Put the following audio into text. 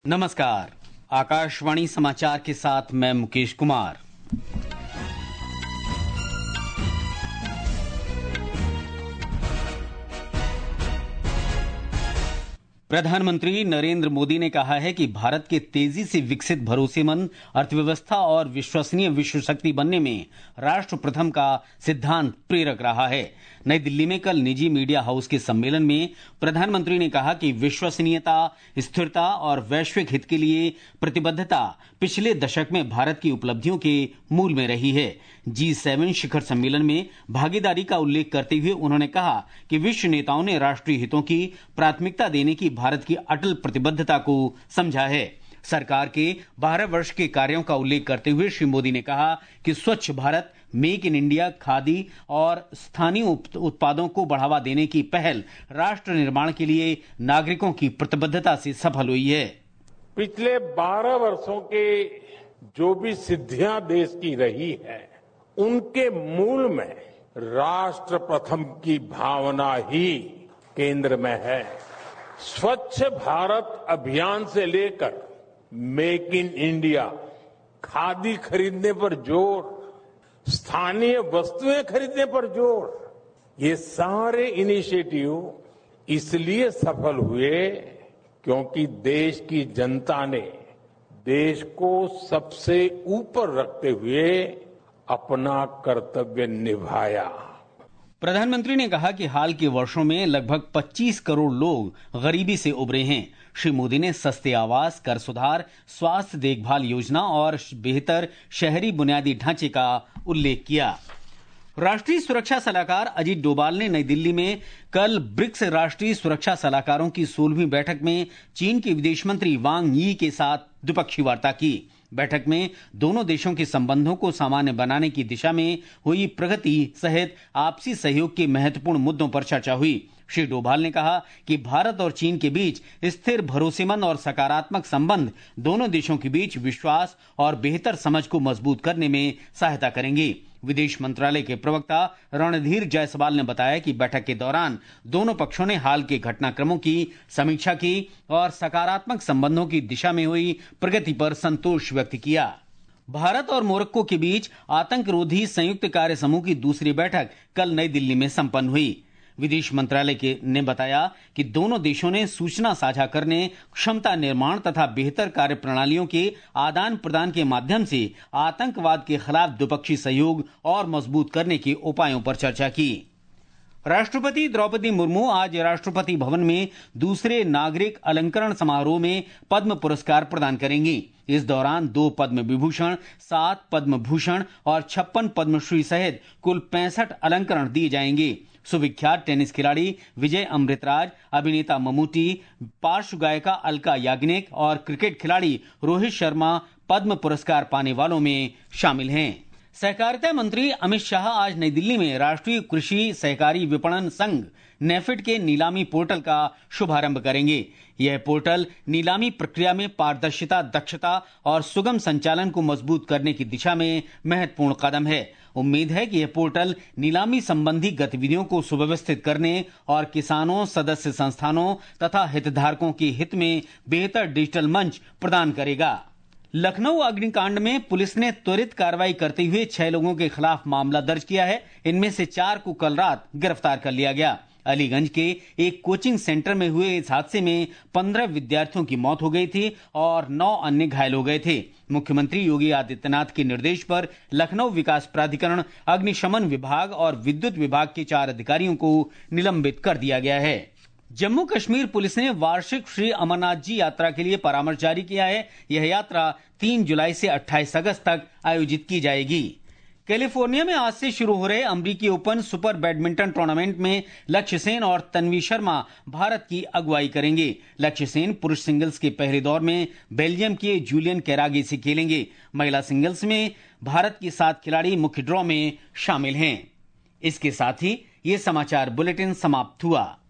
नमस्कार। आकाशवाणी समाचार के साथ मैं मुकेश कुमार। प्रधानमंत्री नरेंद्र मोदी ने कहा है कि भारत के तेजी से विकसित, भरोसेमंद अर्थव्यवस्था और विश्वसनीय विश्व शक्ति बनने में राष्ट्र प्रथम का सिद्धांत प्रेरक रहा है। नई दिल्ली में कल निजी मीडिया हाउस के सम्मेलन में प्रधानमंत्री ने कहा कि विश्वसनीयता, स्थिरता और वैश्विक हित के लिए प्रतिबद्धता पिछले दशक में भारत की उपलब्धियों के मूल में रही है। G7 शिखर सम्मेलन में भागीदारी का उल्लेख करते हुए उन्होंने कहा कि विश्व नेताओं ने राष्ट्रीय हितों की प्राथमिकता देने की भारत की अटल प्रतिबद्धता को समझा है। सरकार के 12 वर्ष के कार्यों का उल्लेख करते हुए श्री मोदी ने कहा कि Swachh Bharat, make in India, khadi और स्थानीय उत्पादों को बढ़ावा देने की पहल राष्ट्र निर्माण के लिए नागरिकों की प्रतिबद्धता से सफल हुई है। पिछले 12 वर्षों के जो भी सिद्धियां देश की रही है, उनके मूल में राष्ट्र प्रथम की भावना ही केंद्र में है। स्वच्छ भारत अभियान से लेकर मेक इन इंडिया, खादी खरीदने पर जोर, स्थानीय वस्तुएं खरीदने पर जोर, ये सारे इनिशिएटिव इसलिए सफल हुए क्योंकि देश की जनता ने देश को सबसे ऊपर रखते हुए अपना कर्तव्य निभाया। प्रधानमंत्री ने कहा कि हाल के वर्षों में लगभग 25 करोड़ लोग गरीबी से उबरे हैं। श्री मोदी ने सस्ते आवास, कर सुधार, स्वास्थ्य देखभाल योजना और बेहतर शहरी बुनियादी ढांचे का उल्लेख किया। राष्ट्रीय सुरक्षा सलाहकार अजीत डोभाल ने नई दिल्ली में कल ब्रिक्स राष्ट्रीय सुरक्षा सलाहकारों की 16वीं बैठक में चीन के विदेश मंत्री वांग यी के साथ द्विपक्षीय वार्ता की। बैठक में दोनों देशों के संबंधों को सामान्य बनाने की दिशा में हुई प्रगति सहित आपसी सहयोग के महत्वपूर्ण मुद्दों पर चर्चा हुई। श्री डोभाल ने कहा कि भारत और चीन के बीच स्थिर, भरोसेमंद और सकारात्मक संबंध दोनों देशों के बीच विश्वास और बेहतर समझ को मजबूत करने में सहायता करेंगे। विदेश मंत्रालय के प्रवक्ता रणधीर जायसवाल ने बताया कि बैठक के दौरान दोनों पक्षों ने हाल के घटनाक्रमों की समीक्षा की और सकारात्मक संबंधों की दिशा में हुई प्रगति पर संतोष व्यक्त किया। भारत और मोरक्को के बीच आतंकरोधी संयुक्त कार्य समूह की दूसरी बैठक कल नई दिल्ली में संपन्न हुई। विदेश मंत्रालय ने बताया कि दोनों देशों ने सूचना साझा करने, क्षमता निर्माण तथा बेहतर कार्य प्रणालियों के आदान प्रदान के माध्यम से आतंकवाद के खिलाफ द्विपक्षीय सहयोग और मजबूत करने के उपायों पर चर्चा की। राष्ट्रपति द्रौपदी मुर्मू आज राष्ट्रपति भवन में दूसरे नागरिक अलंकरण समारोह में पद्म पुरस्कार प्रदान करेंगी। इस दौरान 2 पद्म विभूषण, 7 पद्म भूषण और 56 पद्मश्री सहित कुल 65 अलंकरण दिए जाएंगे। सुविख्यात टेनिस खिलाड़ी विजय अमृतराज, अभिनेता ममूटी, पार्श्व गायिका अलका याग्निक और क्रिकेट खिलाड़ी रोहित शर्मा पद्म पुरस्कार पाने वालों में शामिल हैं। सहकारिता मंत्री अमित शाह आज नई दिल्ली में राष्ट्रीय कृषि सहकारी विपणन संघ नेफेड के नीलामी पोर्टल का शुभारंभ करेंगे। यह पोर्टल नीलामी प्रक्रिया में पारदर्शिता, दक्षता और सुगम संचालन को मजबूत करने की दिशा में महत्वपूर्ण कदम है। उम्मीद है कि यह पोर्टल नीलामी संबंधी गतिविधियों को सुव्यवस्थित करने और किसानों, सदस्य संस्थानों तथा हितधारकों के हित में बेहतर डिजिटल मंच प्रदान करेगा। लखनऊ अग्निकांड में पुलिस ने त्वरित कार्रवाई करते हुए 6 लोगों के खिलाफ मामला दर्ज किया है। इनमें से 4 को कल रात गिरफ्तार कर लिया गया। अलीगंज के एक कोचिंग सेंटर में हुए इस हादसे में 15 विद्यार्थियों की मौत हो गई थी और 9 अन्य घायल हो गए थे। मुख्यमंत्री योगी आदित्यनाथ के निर्देश पर लखनऊ विकास प्राधिकरण, अग्निशमन विभाग और विद्युत विभाग के 4 अधिकारियों को निलंबित कर दिया गया है। जम्मू कश्मीर पुलिस ने वार्षिक श्री अमरनाथ जी यात्रा के लिए परामर्श जारी किया है। यह यात्रा 3 जुलाई से 28 अगस्त तक आयोजित की जाएगी। कैलिफोर्निया में आज से शुरू हो रहे अमेरिकी ओपन सुपर बैडमिंटन टूर्नामेंट में लक्ष्य सेन और तन्वी शर्मा भारत की अगुवाई करेंगे। लक्ष्य सेन पुरुष सिंगल्स के पहले दौर में बेल्जियम के जूलियन केरागे से खेलेंगे। महिला सिंगल्स में भारत के 7 खिलाड़ी मुख्य ड्रॉ में शामिल हैं। इसके साथ ही ये समाचार बुलेटिन समाप्त हुआ।